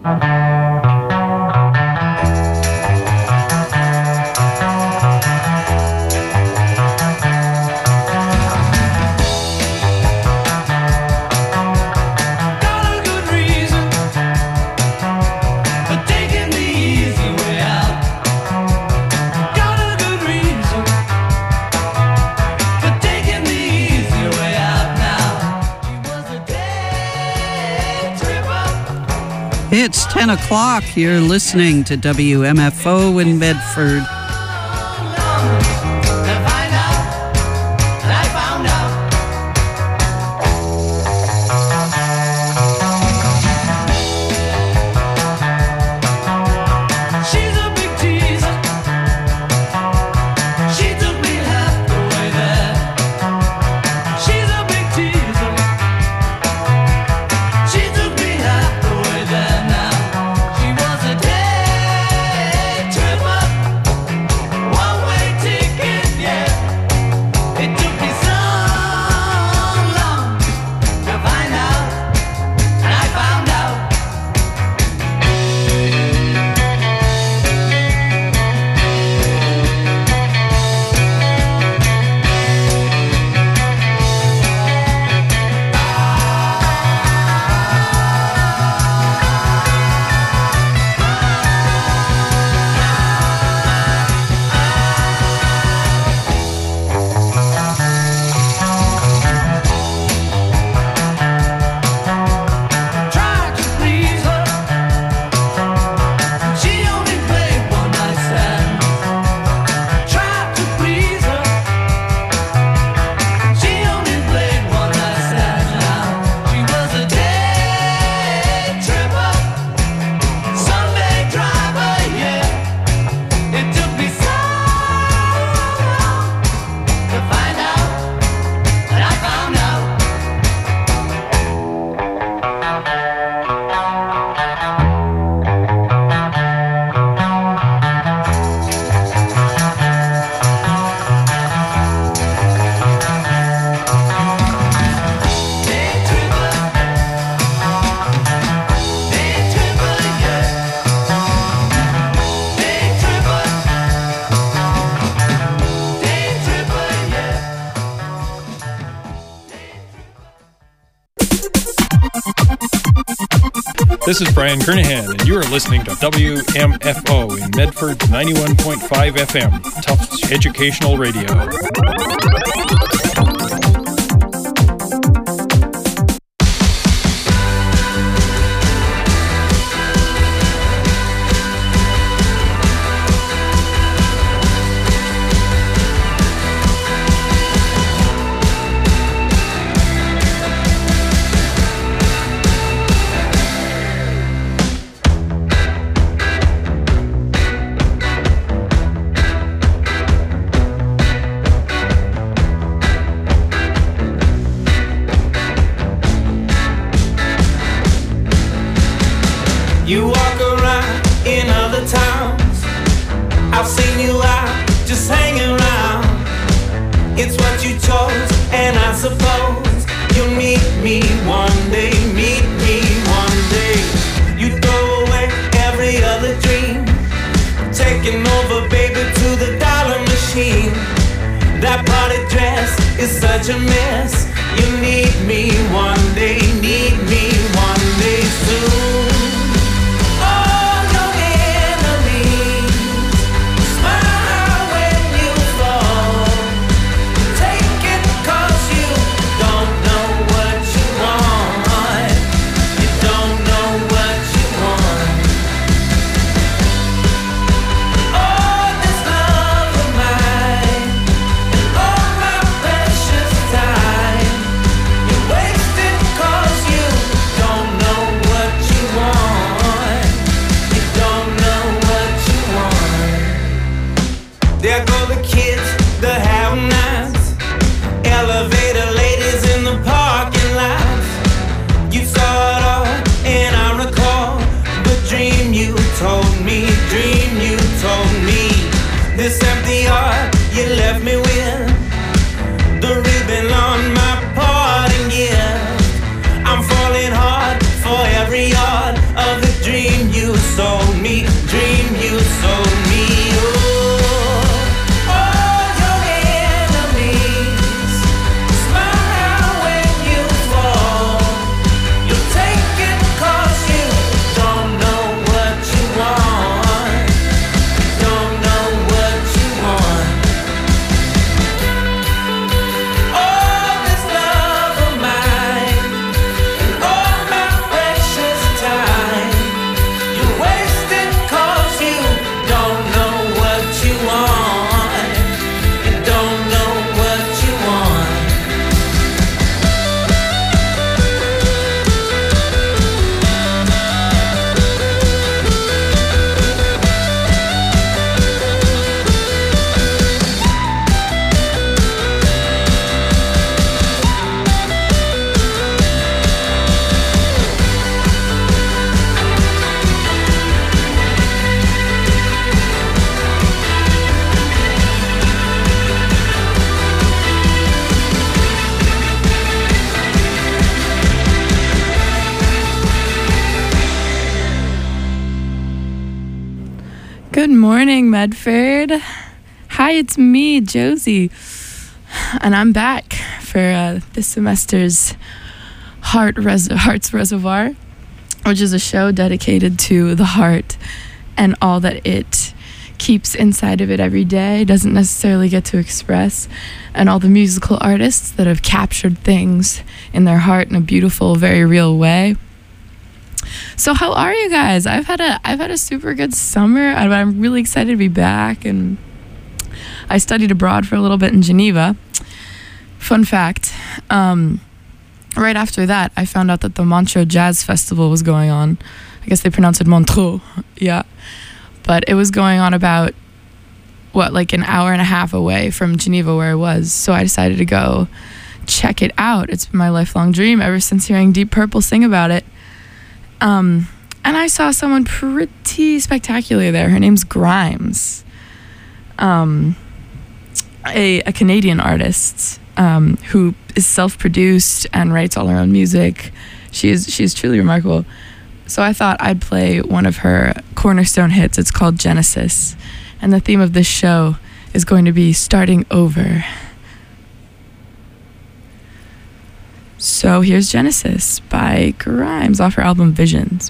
It's 10 o'clock. You're listening to WMFO in Medford. This is Brian Kernahan, and you are listening to WMFO in Medford 91.5 FM, Tufts Educational Radio. You walk around in other towns. I've seen you out just hanging around. It's what you chose, and I suppose you'll meet me one day. Meet me one day. You throw away every other dream, taking over, baby, to the dollar machine. That party dress is such a mess. You need me one day, need me one day soon. Time sold me, dream you sold me. Oh, all your enemies smile when you fall. You take it 'cause you don't know what you want. Don't know what you want. All this love of mine, all my precious time, you waste it 'cause you don't know what you want. You don't know what you want. Good morning, Medford. Hi, it's me, Josie. And I'm back for this semester's Heart's Reservoir, which is a show dedicated to the heart and all that it keeps inside of it every day, doesn't necessarily get to express, and all the musical artists that have captured things in their heart in a beautiful, very real way. So how are you guys? I've had a super good summer. I'm really excited to be back, and I studied abroad for a little bit in Geneva. Fun fact, right after that, I found out that the Montreux Jazz Festival was going on. I guess they pronounce it Montreux, yeah. But it was going on about, like an hour and a half away from Geneva where I was. So I decided to go check it out. It's been my lifelong dream ever since hearing Deep Purple sing about it. And I saw someone pretty spectacular there. Her name's Grimes, a Canadian artist who is self-produced and writes all her own music. She's truly remarkable. So I thought I'd play one of her cornerstone hits. It's called Genesis, and the theme of this show is going to be starting over. So here's Genesis by Grimes off her album Visions.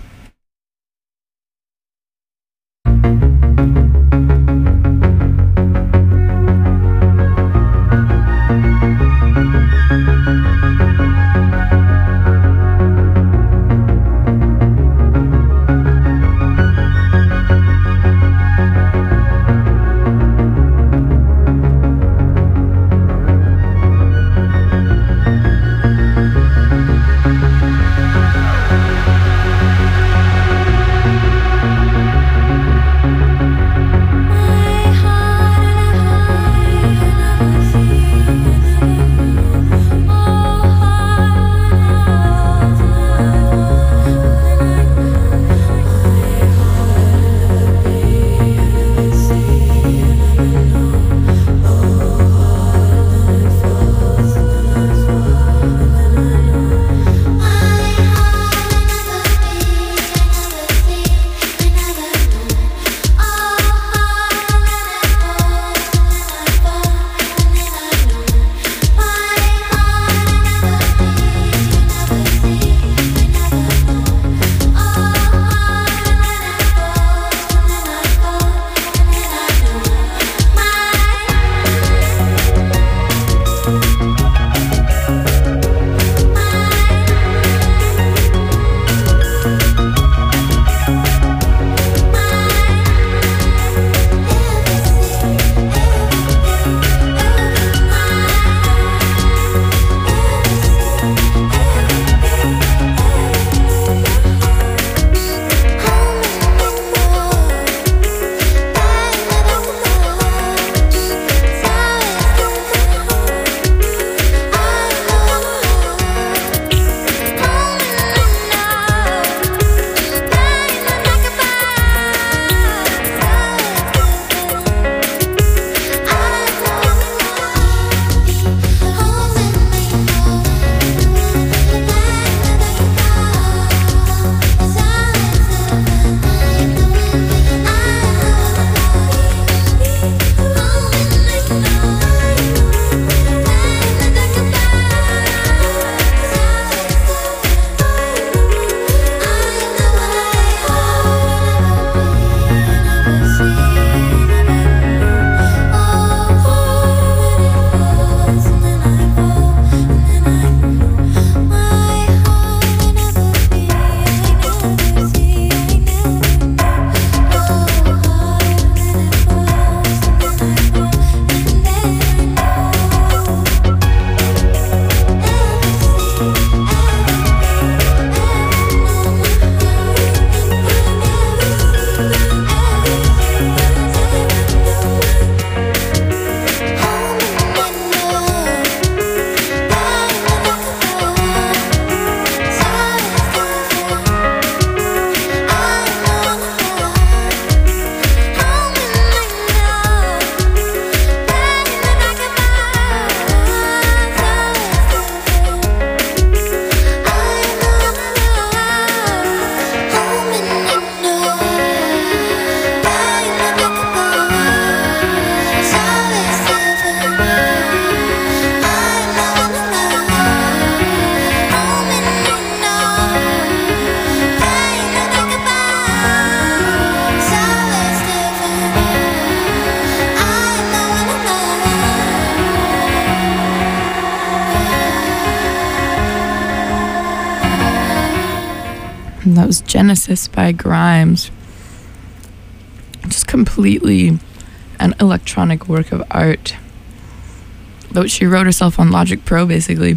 That was Genesis by Grimes. Just completely an electronic work of art. Though she wrote herself on Logic Pro, basically.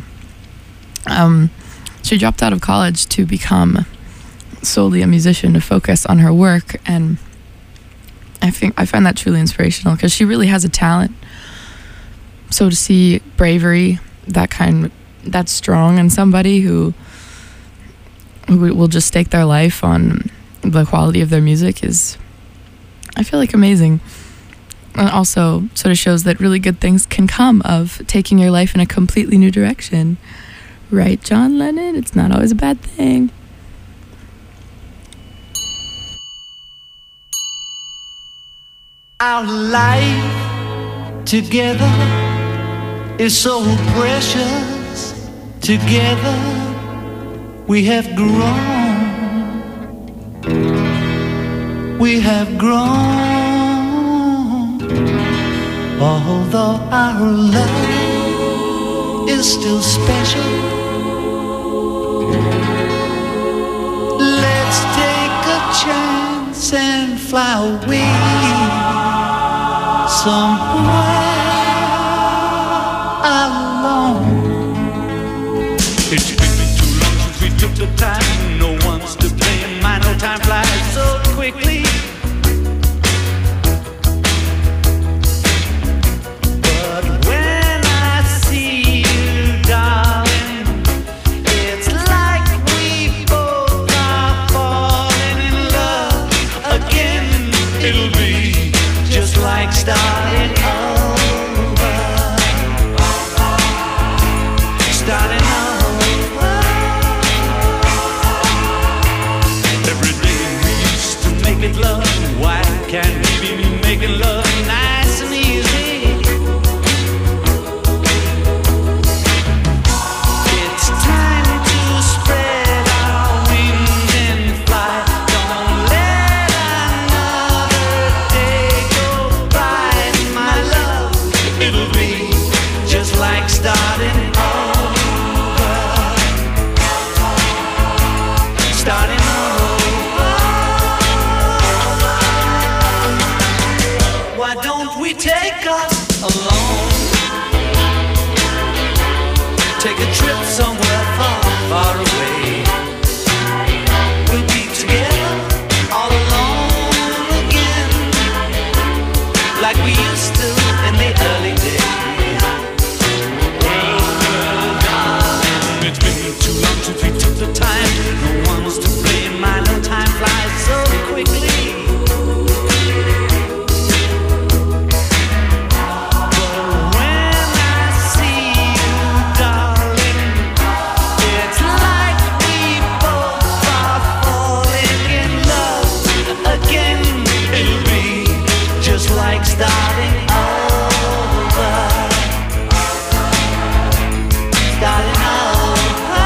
She dropped out of college to become solely a musician, to focus on her work, and I find that truly inspirational because she really has a talent. So to see bravery that's strong in somebody who will just stake their life on the quality of their music is, I feel like, amazing. And also sort of shows that really good things can come of taking your life in a completely new direction. Right, John Lennon? It's not always a bad thing. Our life together is so precious. Together we have grown. We have grown. Although our love is still special, let's take a chance and fly away somewhere alone. It's been too long since we took the time. No one's to blame. My no time flies so quickly. But when I see you, darling, it's like we both are falling in love again. It'll be just like starting over. Starting over. Every day we used to make it love. Why can't we be making love nice and easy? It's time to spread our wings and fly. Don't let another day go by, my love. It'll be just like starting over. Starting over. Why don't we take us alone? Take a trip somewhere far, far away. We'll be together all alone again, like we used to in the early days. Well, darling, it's been too long since we took the time. No one's to blame. My no time flies so quickly. But when I see you, darling, it's like we both are falling in love again. It'll be just like starting over. Starting over.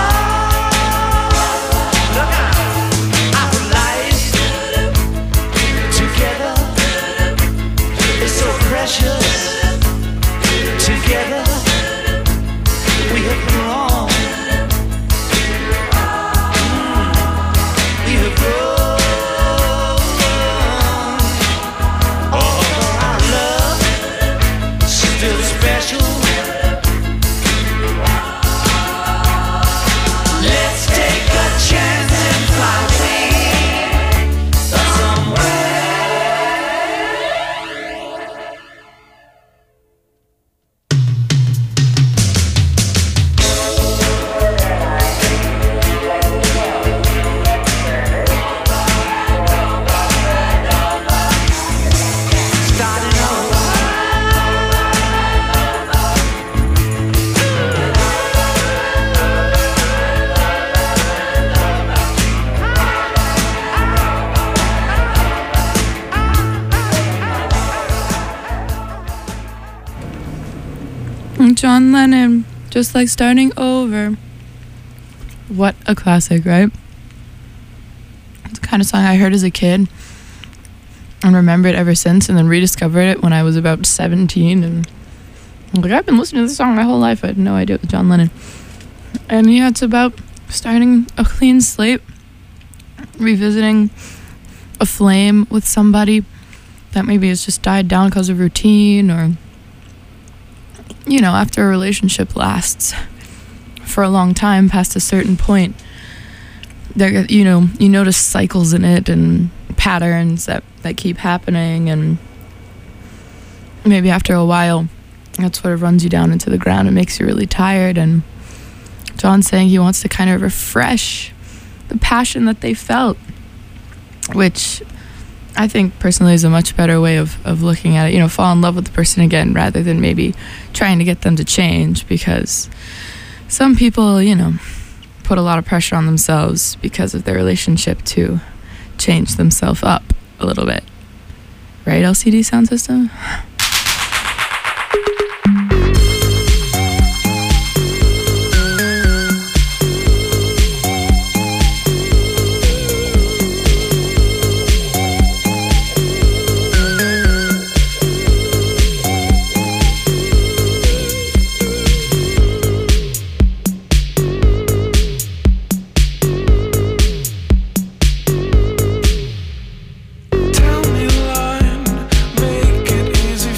Look out. Our life together is so precious. Together we have grown. We have grown. Although our love is still special, let's take a chance and fly away somewhere. Starting over. John Lennon, just like starting over. What a classic, right? It's the kind of song I heard as a kid and remembered ever since, and then rediscovered it when I was about 17. And I'm like, I've been listening to this song my whole life. I had no idea it was John Lennon. And yeah, it's about starting a clean slate, revisiting a flame with somebody that maybe has just died down because of routine, or, you know, after a relationship lasts for a long time past a certain point, there, you know, you notice cycles in it and patterns that keep happening, and maybe after a while that sort of runs you down into the ground and makes you really tired. And John's saying he wants to kind of refresh the passion that they felt, which I think personally is a much better way of looking at it. You know, fall in love with the person again rather than maybe trying to get them to change, because some people, you know, put a lot of pressure on themselves because of their relationship to change themselves up a little bit. Right, LCD Sound System? Tell me, line, make it easy.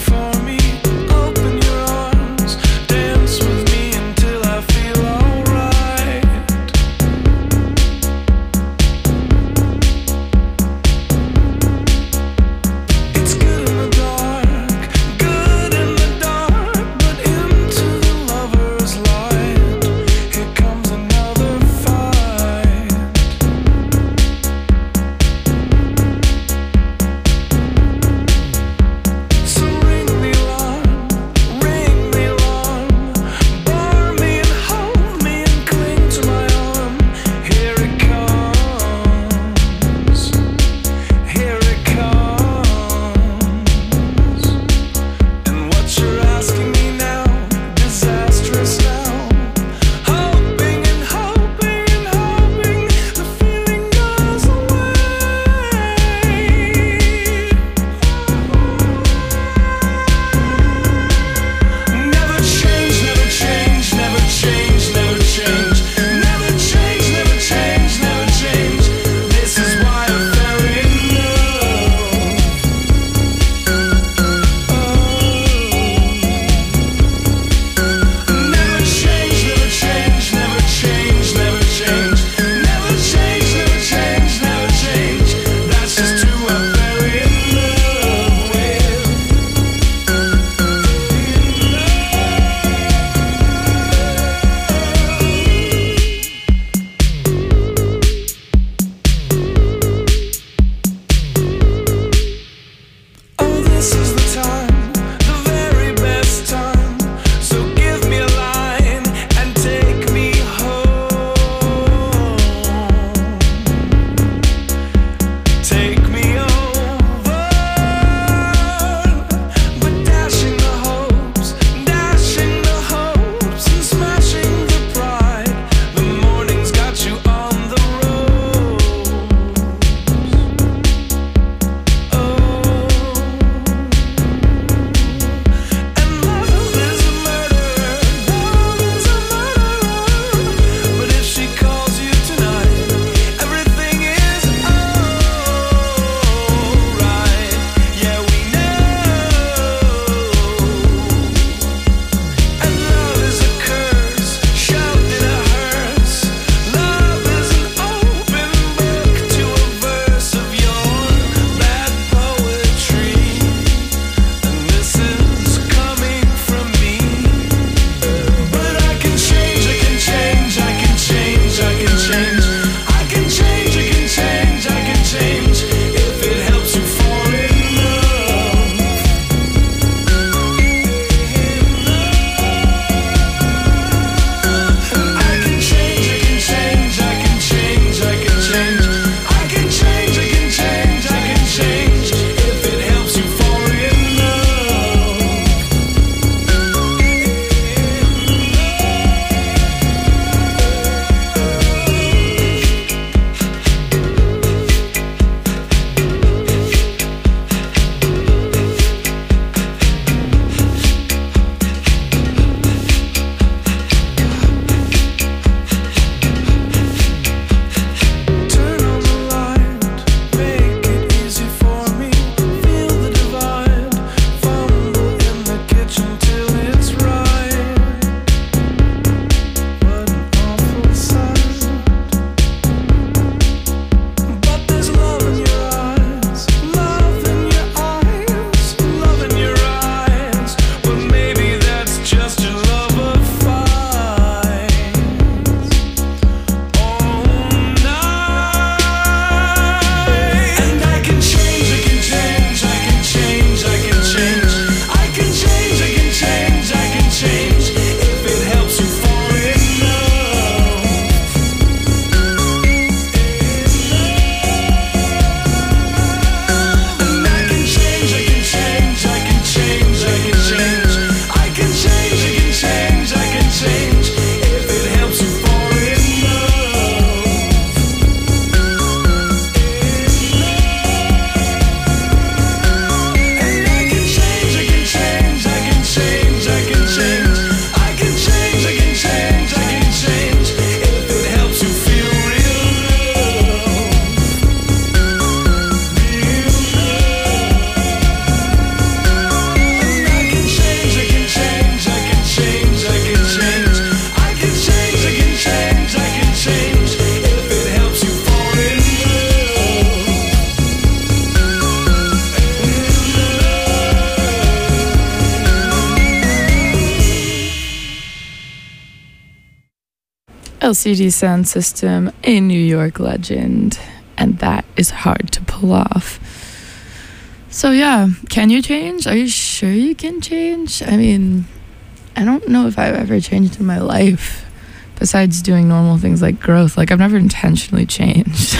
LCD Sound System, a New York legend, and that is hard to pull off. So yeah, can you change? Are you sure you can change? I mean, I don't know if I've ever changed in my life besides doing normal things like growth. Like, I've never intentionally changed.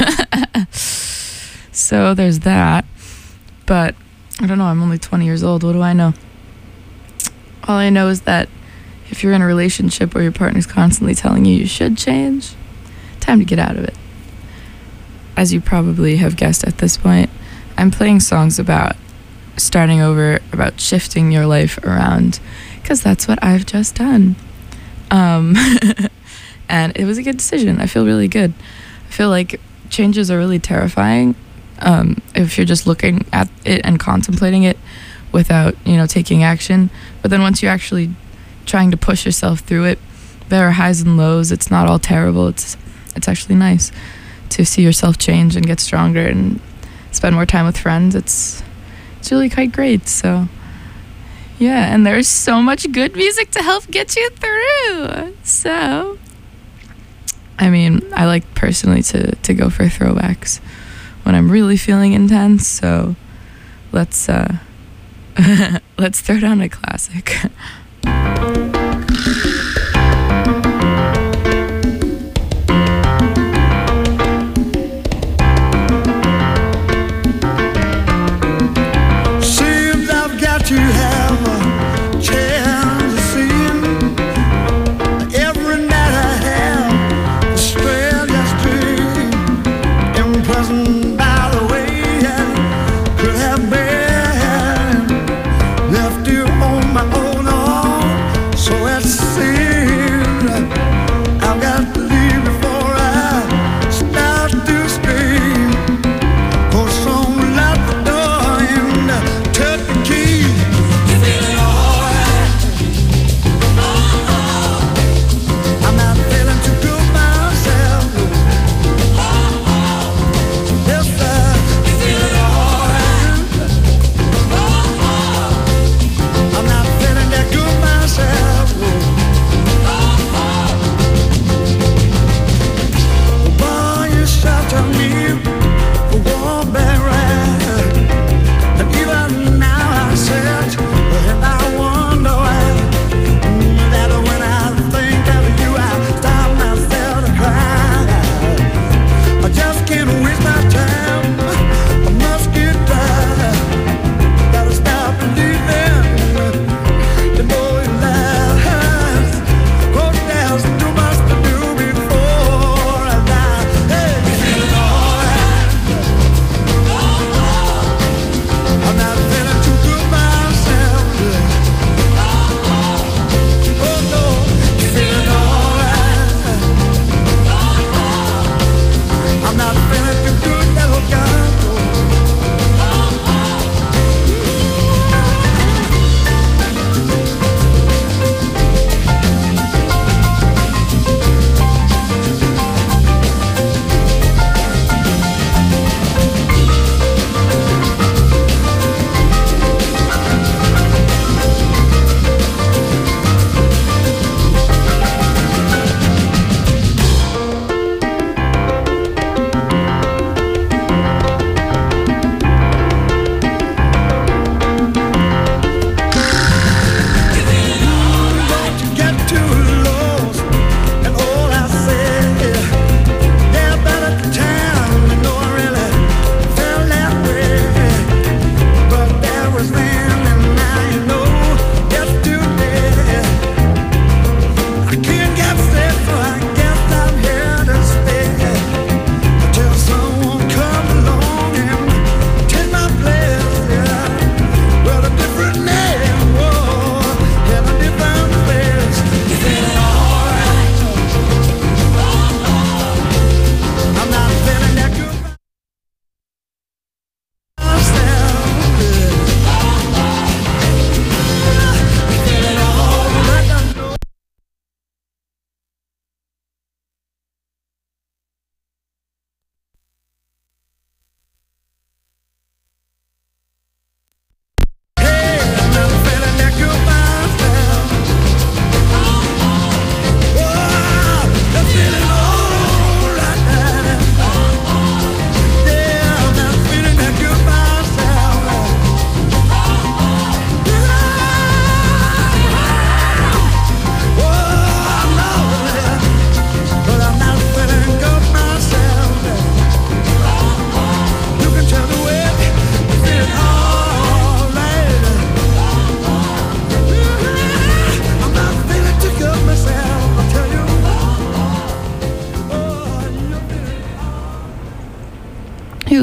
So there's that. But I don't know, I'm only 20 years old. What do I know? All I know is that if you're in a relationship where your partner's constantly telling you should change, time to get out of it. As you probably have guessed at this point, I'm playing songs about starting over, about shifting your life around, because that's what I've just done. And it was a good decision. I feel really good. I feel like changes are really terrifying if you're just looking at it and contemplating it without, taking action. But then once you're actually trying to push yourself through it, there are highs and lows. It's not all terrible. It's actually nice to see yourself change and get stronger and spend more time with friends. It's really quite great. So yeah, and there's so much good music to help get you through. So I mean, I like personally to go for throwbacks when I'm really feeling intense. So let's throw down a classic. There's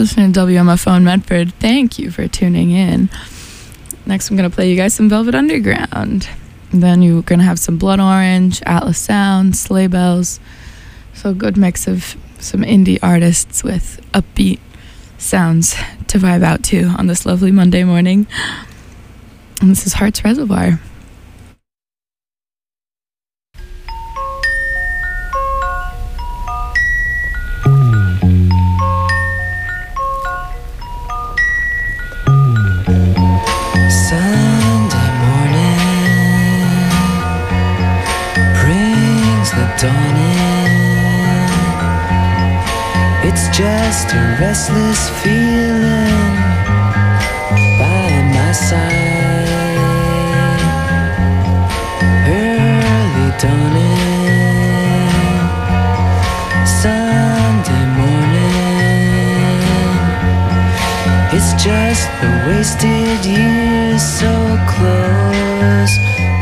listening to WMFO in Medford. Thank you for tuning in. Next, I'm going to play you guys some Velvet Underground. And then you're going to have some Blood Orange, Atlas Sound, Sleigh Bells. So a good mix of some indie artists with upbeat sounds to vibe out to on this lovely Monday morning. And this is Heart's Reservoir. Sunday morning brings the dawn in. It's just a restless feeling by my side. Early dawning, Sunday morning. It's just the wasted years so close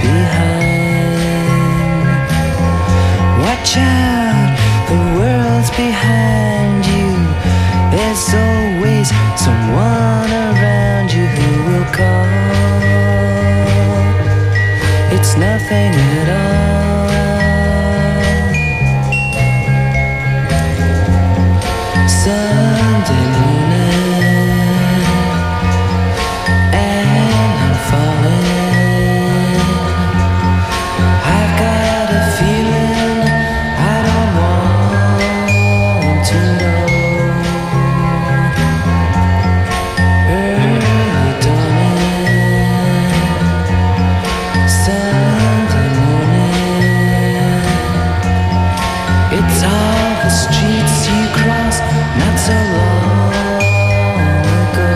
behind. Watch out, the world's behind you. There's always someone around you who will call. It's nothing at all. Sunday morning, and I'm falling. I've got a feeling I don't want to know. Early dawning, Sunday morning. It's all the streets you crossed not so long ago.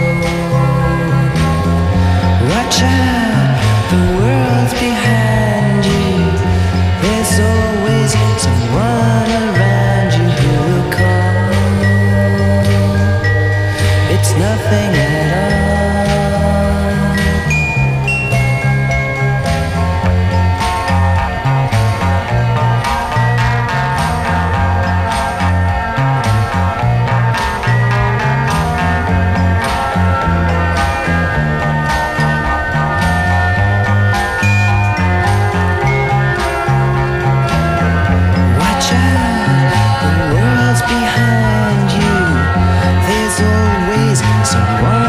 Watch out, the world's behind you. There's always someone around you who will call. It's nothing at all. Watch out, the world's behind you. There's always someone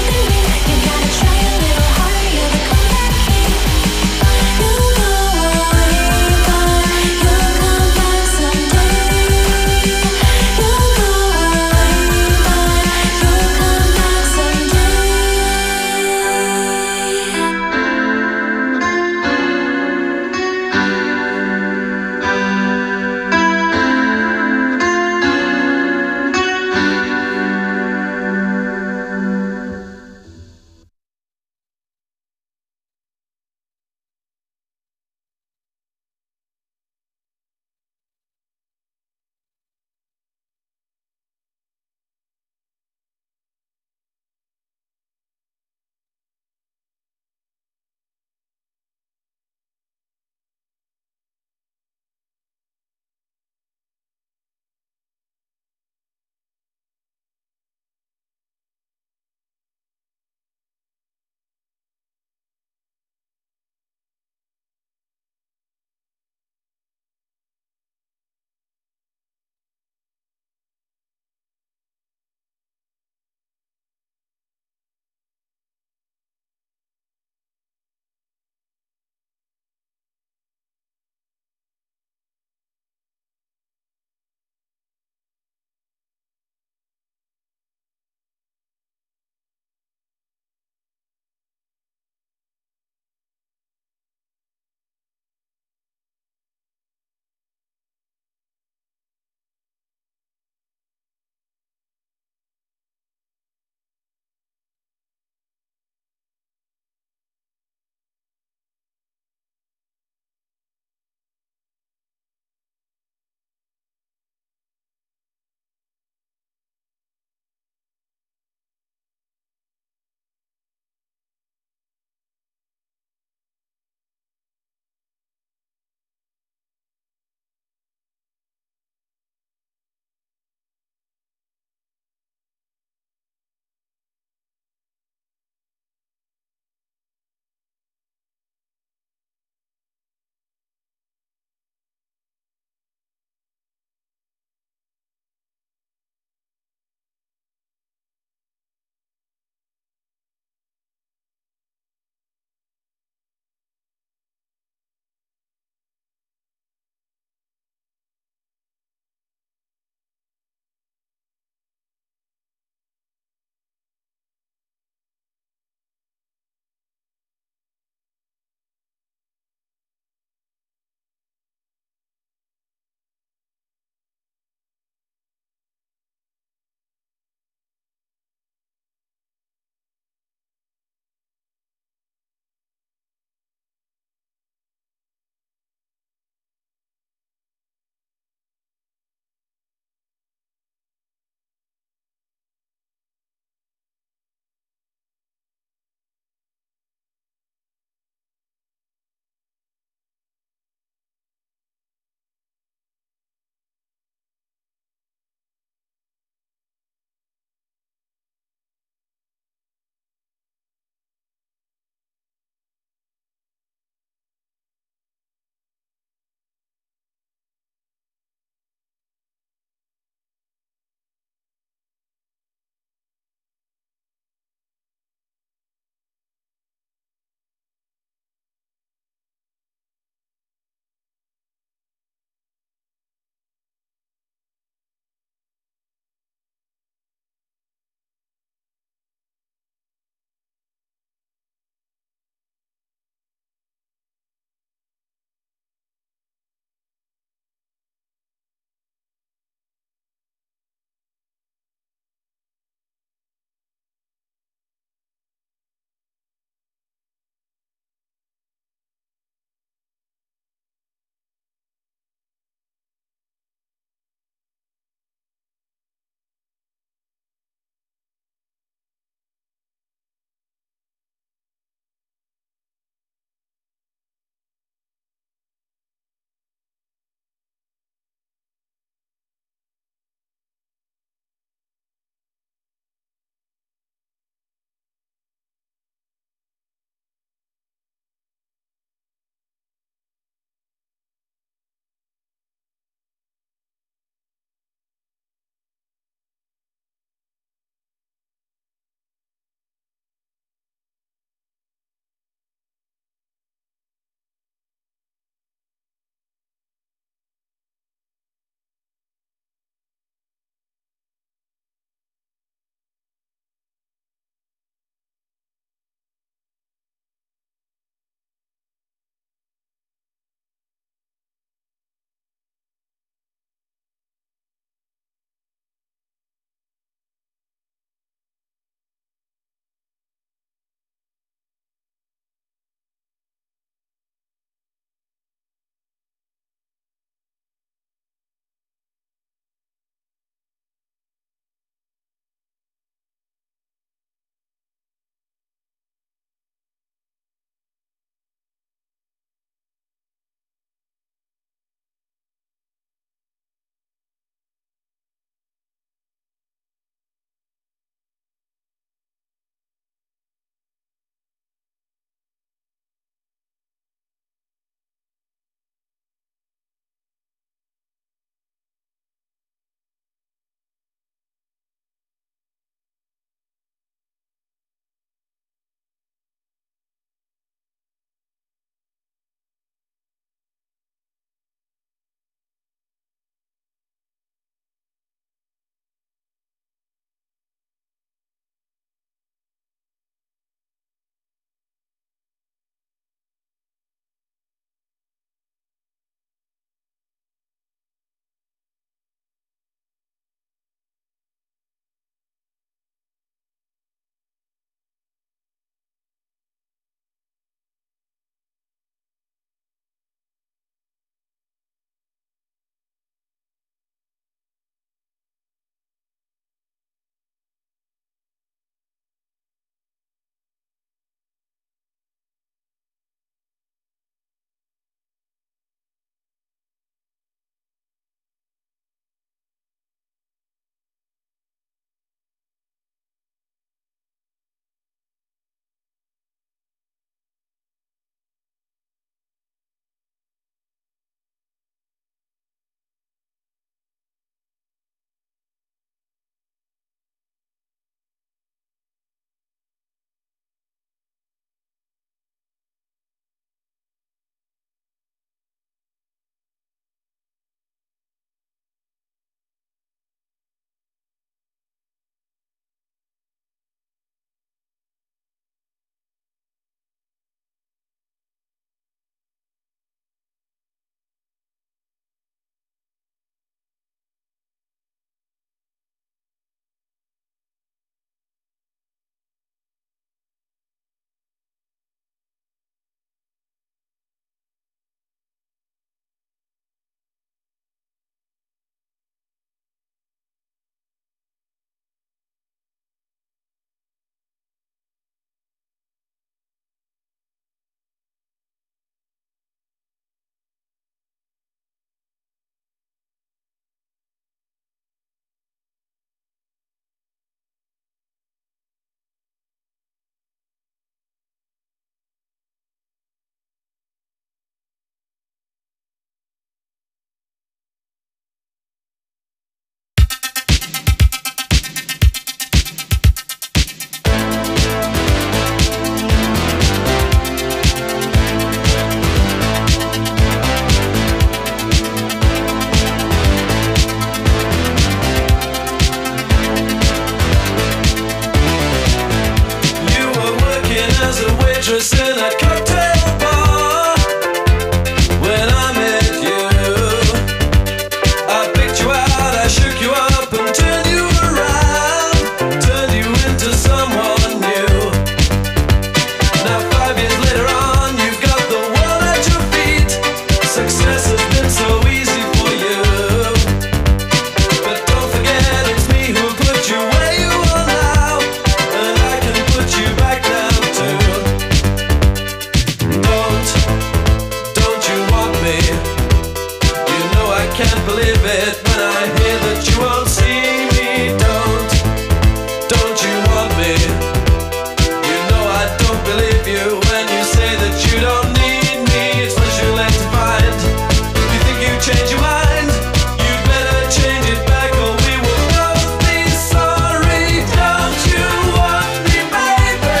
can't believe it when I hear that you won't see me. Don't you want me? You know I don't believe you when you say that you don't need me. It's much too late to find. You think you change your mind? You'd better change it back or we will both be sorry. Don't you want me, baby?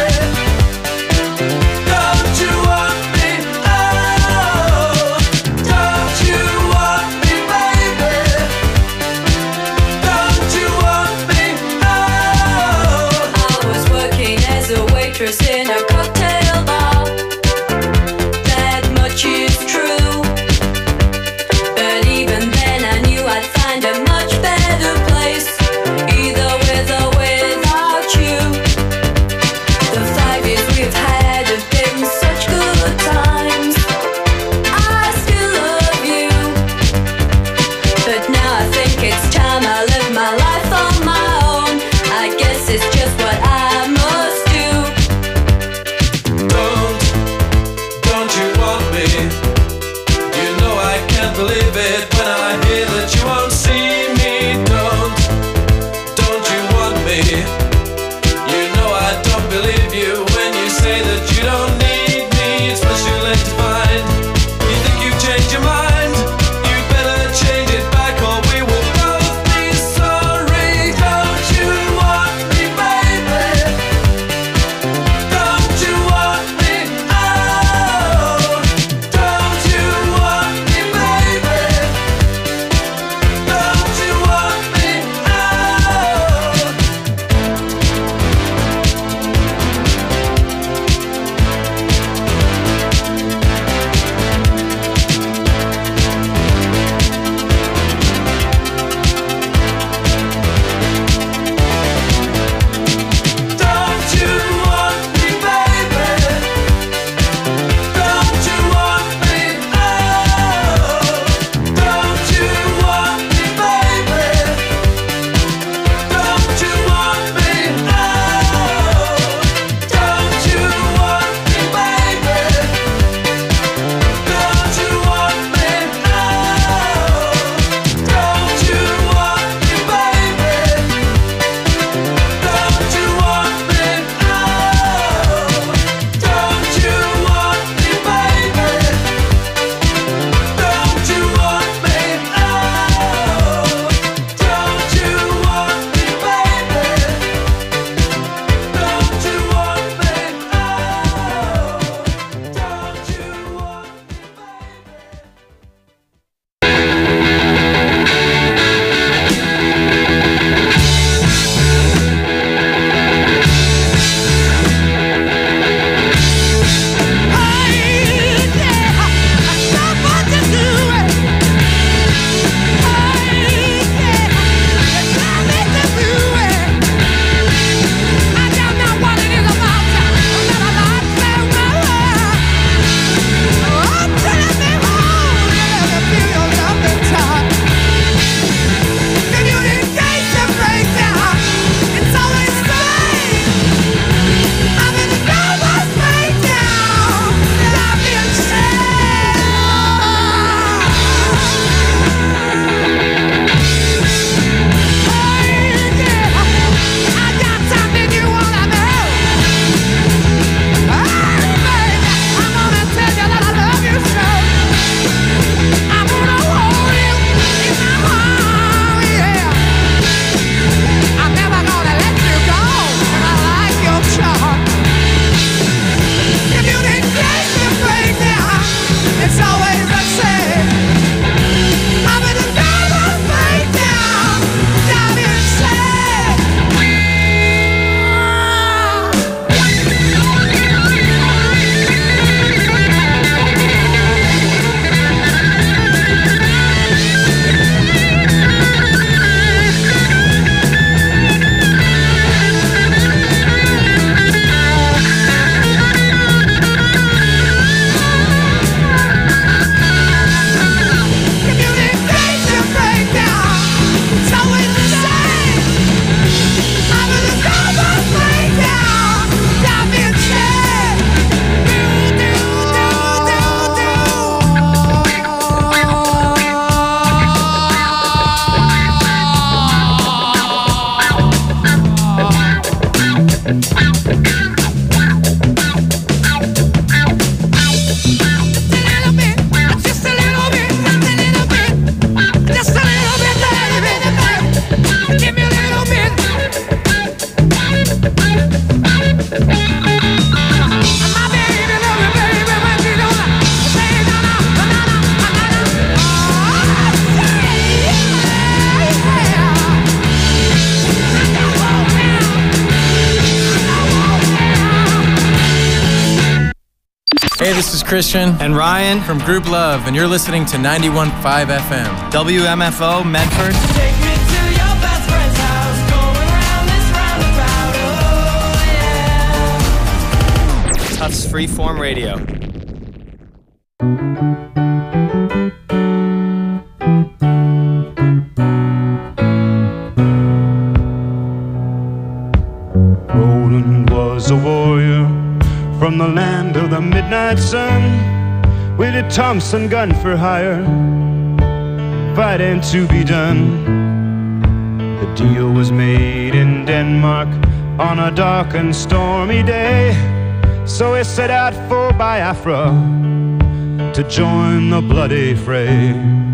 Don't you want me? Oh, don't you want me, baby? Christian and Ryan from Group Love, and you're listening to 91.5 FM. WMFO Medford. Take me to your best friend's house, going round this roundabout, oh yeah. Tufts Freeform Radio. Roland was a warrior from the land of the midnight sun, with a Thompson gun for hire, fighting to be done. The deal was made in Denmark on a dark and stormy day, so he set out for Biafra to join the bloody fray.